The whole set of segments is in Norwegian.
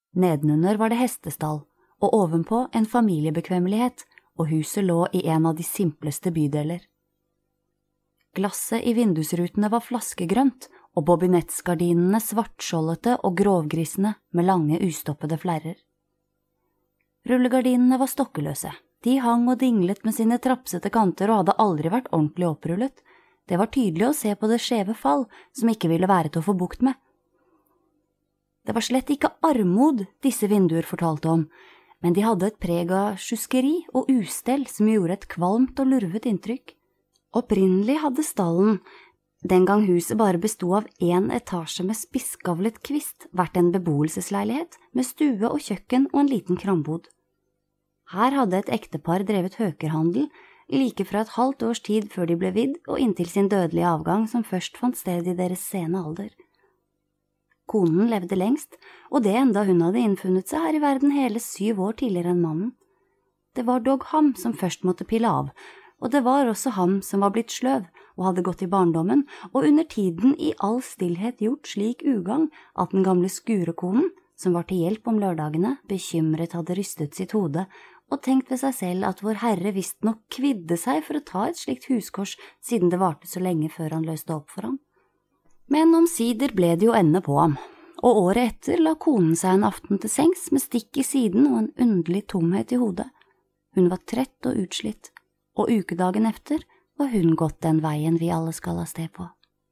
Nedenunder var det hestestall, og ovenpå en familiebekvemmelighet, og huset lå i en av de simpleste bydeler. Glasset i vindusrutene var flaskegrønt, og bobinettsgardinene svartskjoldete og grovgrisende med lange ustoppede flerrer. Rullegardinene var stokkeløse. De hang og dinglet med sine trapsete kanter og hadde aldri vært ordentlig opprullet. Det var tydelig å se på det skjeve fall, som ikke ville være til å få bukt med. Det var slett ikke armod disse vinduer fortalte om, men de hadde et preg av sjuskeri og ustell som gjorde et kvalmt og lurvet inntrykk. Opprinnelig hadde stallen, den gang huset bare bestod av en etasje med spisskavlet kvist, vært en beboelsesleilighet med stue og kjøkken og en liten krambod. Her hadde et ektepar drevet høkerhandel, like fra et halvt års tid før de ble vidd og inntil sin dødelige avgang som først fant sted i deres sene alder. Konen levde lengst, og det enda hun hadde innfunnet seg her i verden hele 7 år tidligere enn mannen. Det var dog ham som først måtte pille av, og det var også ham som var blitt sløv og hadde gått i barndommen, og under tiden i all stillhet gjort slik ugang at den gamle skurekonen, som var til hjelp om lørdagene, bekymret hadde rystet sitt hode og tenkt ved seg selv at vår Herre visst nok kvidde seg for å ta et slikt huskors siden det varte så lenge før han løste opp for ham. Men omsider ble det jo ende på ham, og året etter la konen seg en aften til sengs med stikk i siden og en underlig tomhet i hodet. Hun var trett og utslitt, og ukedagen efter var hun gått den veien vi alle skal av sted på.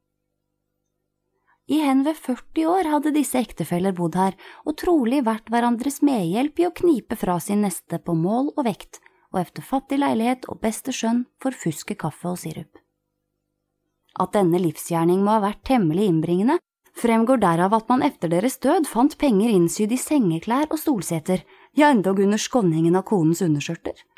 I henved 40 år hadde disse ektefeller bodd her, og trolig vært hverandres medhjelp i å knipe fra sin neste på mål og vekt, og efter fattig leilighet og beste skjønn forfuske kaffe og sirup. At denne livsgjerning må ha vært temmelig innbringende, fremgår derav at man efter deres død fant penger innsydd i sengeklær og stolseter, ja endog under skånningen av konens underskjørter.